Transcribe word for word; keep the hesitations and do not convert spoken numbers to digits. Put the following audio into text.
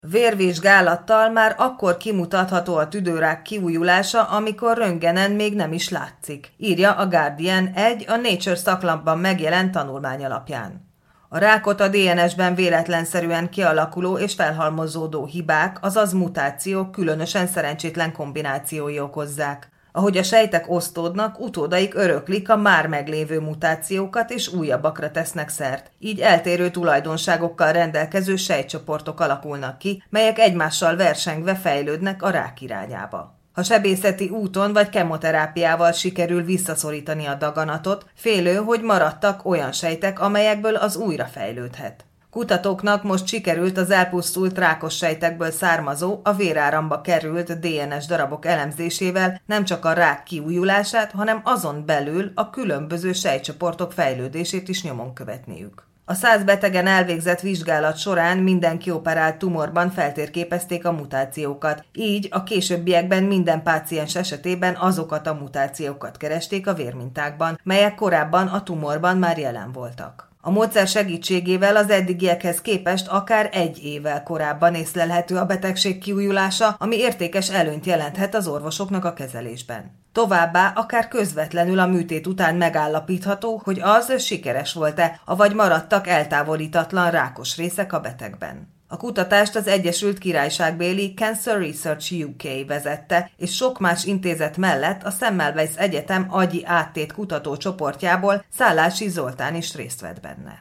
Vérvizsgálattal már akkor kimutatható a tüdőrák kiújulása, amikor röntgenen még nem is látszik, írja a Guardian egy a Nature szaklapban megjelent tanulmány alapján. A rákot a dé en es-ben véletlenszerűen kialakuló és felhalmozódó hibák, azaz mutációk különösen szerencsétlen kombinációi okozzák. Ahogy a sejtek osztódnak, utódaik öröklik a már meglévő mutációkat és újabbakra tesznek szert. Így eltérő tulajdonságokkal rendelkező sejtcsoportok alakulnak ki, melyek egymással versengve fejlődnek a rák irányába. Ha sebészeti úton vagy kemoterápiával sikerül visszaszorítani a daganatot, félő, hogy maradtak olyan sejtek, amelyekből az újra fejlődhet. Kutatóknak most sikerült az elpusztult rákos sejtekből származó, a véráramba került dé en es darabok elemzésével nem csak a rák kiújulását, hanem azon belül a különböző sejtcsoportok fejlődését is nyomon követniük. A száz betegen elvégzett vizsgálat során minden kioperált tumorban feltérképezték a mutációkat, így a későbbiekben minden páciens esetében azokat a mutációkat keresték a vérmintákban, melyek korábban a tumorban már jelen voltak. A módszer segítségével az eddigiekhez képest akár egy évvel korábban észlelhető a betegség kiújulása, ami értékes előnyt jelenthet az orvosoknak a kezelésben. Továbbá akár közvetlenül a műtét után megállapítható, hogy az sikeres volt-e, avagy maradtak eltávolítatlan rákos részek a betegben. A kutatást az Egyesült Királyságbéli Cancer Research U K vezette, és sok más intézet mellett a Semmelweis Egyetem agyi áttét kutató csoportjából Szállási Zoltán is részt vett benne.